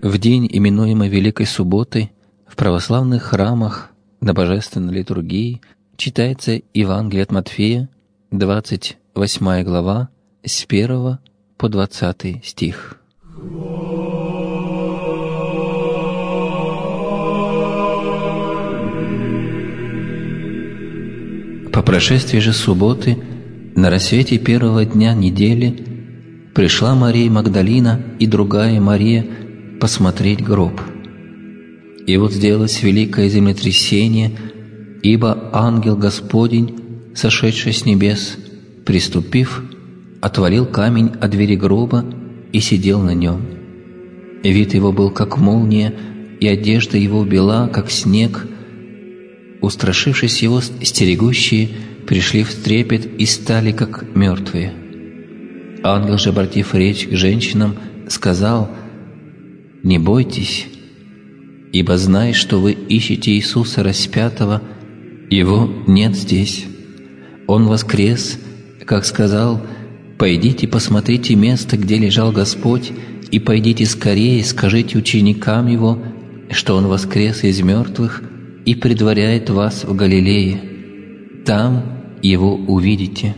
В день, именуемый Великой Субботой, в православных храмах на Божественной литургии читается Евангелие от Матфея, 28 глава, с 1 по 20 стих. По прошествии же субботы, на рассвете первого дня недели, пришла Мария Магдалина и другая Мария посмотреть гроб. И вот сделалось великое землетрясение, ибо ангел Господень, сошедший с небес, приступив, отвалил камень от двери гроба и сидел на нем. Вид его был, как молния, и одежда его бела, как снег. Устрашившись его, стерегущие пришли в трепет и стали, как мертвые. Ангел же, обратив речь к женщинам, сказал: «Не бойтесь, ибо знай, что вы ищете Иисуса распятого, Его нет здесь. Он воскрес, как сказал. Пойдите, посмотрите место, где лежал Господь, и пойдите скорее, скажите ученикам Его, что Он воскрес из мертвых и предваряет вас в Галилее. Там Его увидите.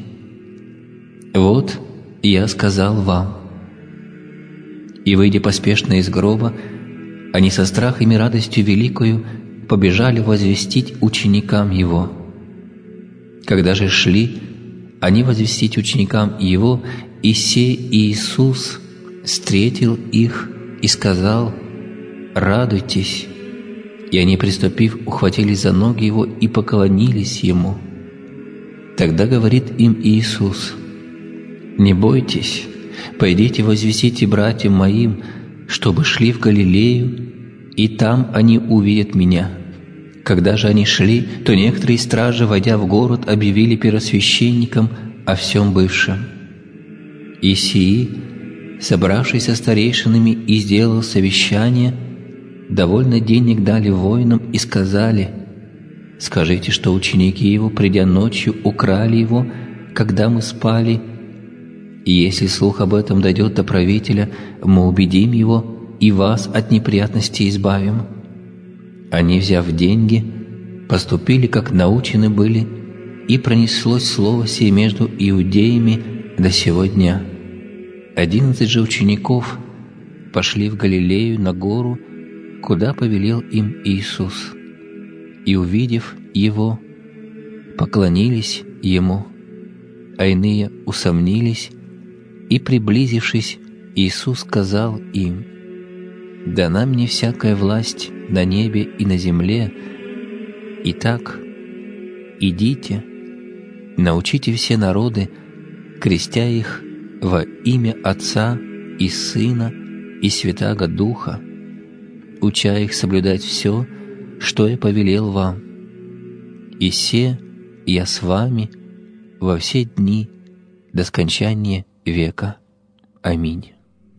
Вот я сказал вам». И, выйдя поспешно из гроба, они со страхом и радостью великою побежали возвестить ученикам Его. Когда же шли они возвестить ученикам Его, и сей Иисус встретил их и сказал: «Радуйтесь». И они, приступив, ухватились за ноги Его и поклонились Ему. Тогда говорит им Иисус: «Не бойтесь, пойдите возвестите братьям моим, чтобы шли в Галилею, и там они увидят Меня». Когда же они шли, то некоторые стражи, войдя в город, объявили первосвященникам о всем бывшем. И сии, собравшись со старейшинами и сделал совещание, довольно денег дали воинам и сказали: «Скажите, что ученики Его, придя ночью, украли Его, когда мы спали, и если слух об этом дойдет до правителя, мы убедим его и вас от неприятностей избавим». Они, взяв деньги, поступили, как научены были, и пронеслось слово сие между иудеями до сего дня. 11 же учеников пошли в Галилею на гору, куда повелел им Иисус, и, увидев Его, поклонились Ему, а иные усомнились, и, приблизившись, Иисус сказал им: «Дана мне всякая власть на небе и на земле. Итак, идите, научите все народы, крестя их во имя Отца и Сына и Святаго Духа, уча их соблюдать все, что я повелел вам. И се я с вами во все дни до скончания века. Аминь».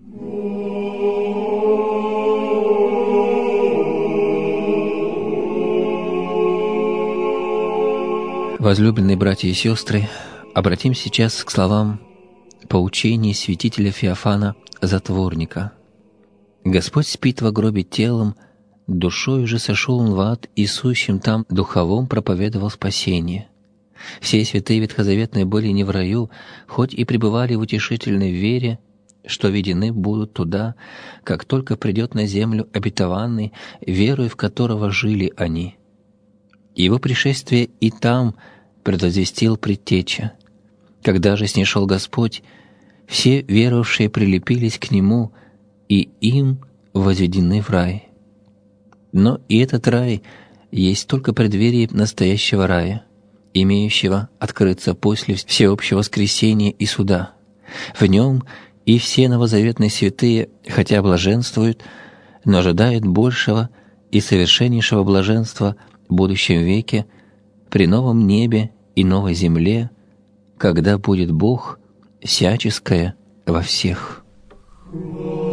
Возлюбленные братья и сестры, обратимся сейчас к словам поучения святителя Феофана Затворника. «Господь спит во гробе телом, душою же сошел Он в ад, и сущим там духовом проповедовал спасение. Все святые ветхозаветные были не в раю, хоть и пребывали в утешительной вере, что ведены будут туда, как только придет на землю обетованный, верою в которого жили они. Его пришествие и там предвозвестил предтеча. Когда же снишел Господь, все веровавшие прилепились к Нему, и им возведены в рай. Но и этот рай есть только преддверие настоящего рая, имеющего открыться после всеобщего воскресения и суда. В нем и все новозаветные святые, хотя блаженствуют, но ожидают большего и совершеннейшего блаженства в будущем веке, при новом небе и новой земле, когда будет Бог всяческое во всех.